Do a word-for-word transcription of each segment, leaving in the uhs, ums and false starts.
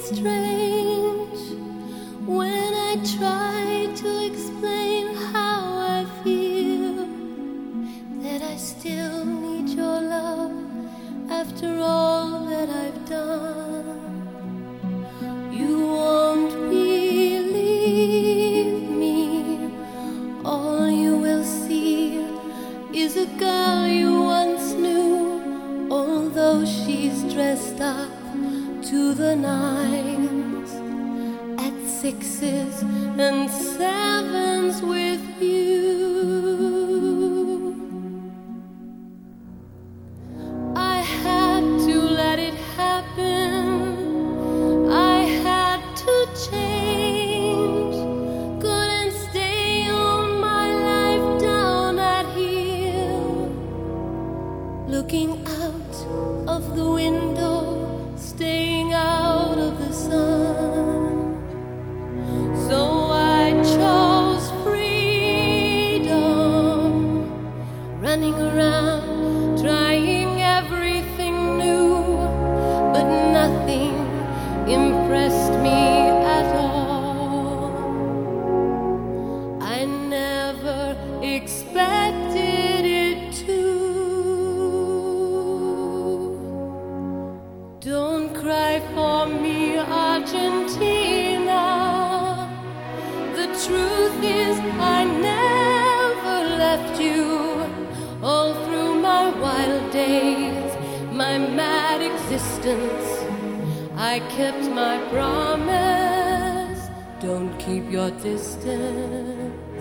strange when I try to explain how I feel, that I still need your love after all that I've done. You won't believe me. All you will see is a girl you once knew, although she's dressed up to the nines, at sixes and sevens with you. I had to let it happen. I had to change. Couldn't stay on my life down at heel, looking out of the window, staying out of the sun. So I chose freedom, running around, trying everything new, but nothing impressed me at all. I never expected it to. Don't cry for me, Argentina. The truth is I never left you. All through my wild days, my mad existence, I kept my promise. Don't keep your distance.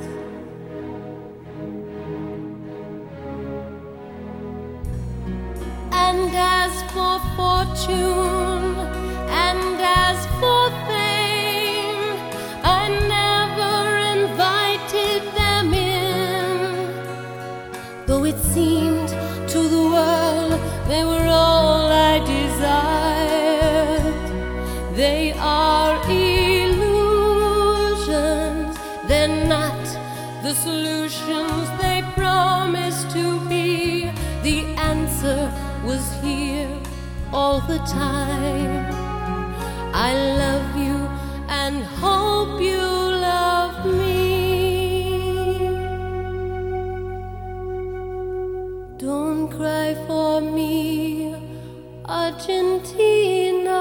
And as for fortune, and as for fame, I never invited them in, though it seemed to the world they were all I desired. They are illusions, they're not the solutions they promised to be. The answer was here all the time. I love you and hope you love me. Don't cry for me, Argentina.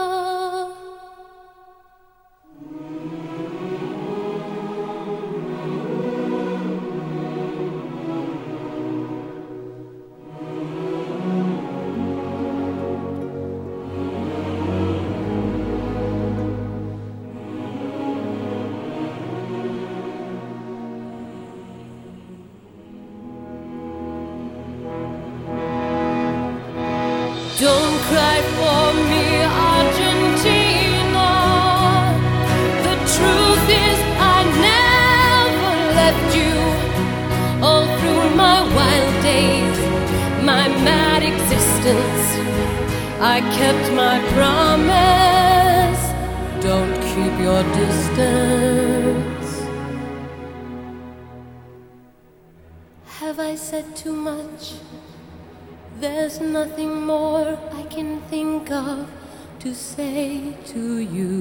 Don't cry for me, Argentina. The truth is I never left you. All through my wild days, my mad existence, I kept my promise. Don't keep your distance. Have I said too much? There's nothing more I can think of to say to you.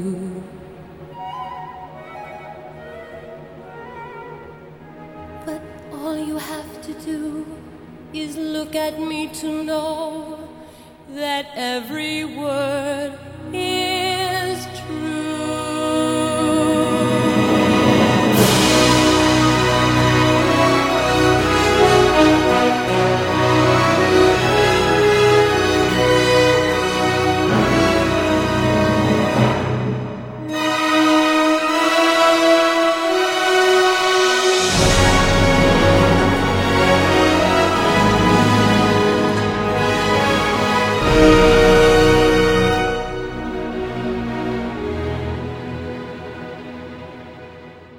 But all you have to do is look at me to know that every word is